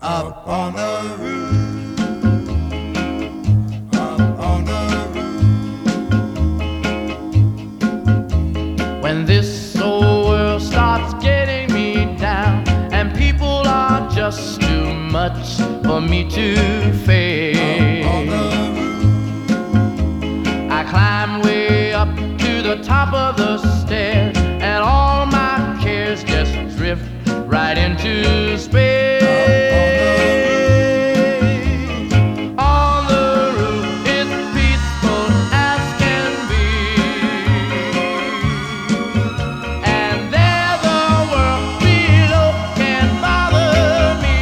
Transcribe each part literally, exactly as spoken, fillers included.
up on the roof, up on the roof. When this old world starts getting me down and people are just too much for me to face, up on the roof. I climb way up to the top of the stairs and all my cares just drift right into space. On the roof, it's peaceful as can be, and there the world below can't bother me.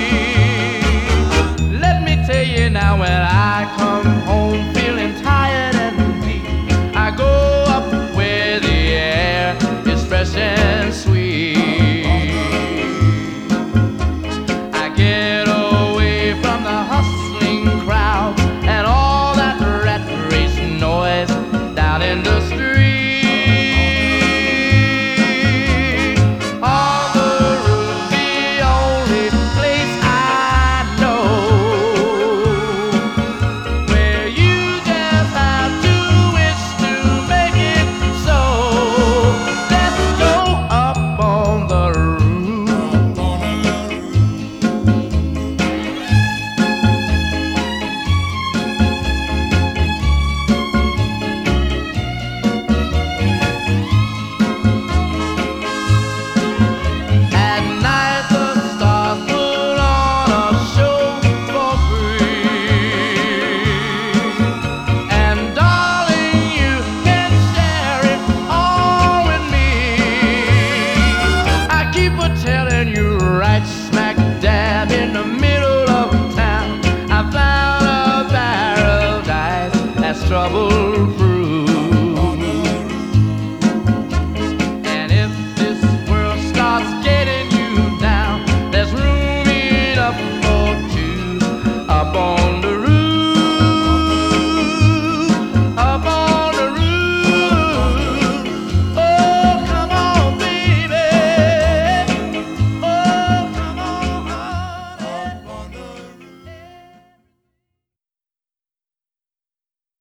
Let me tell you now, when I come home feeling tired and weak, I go up where the air is fresh and sweet. I get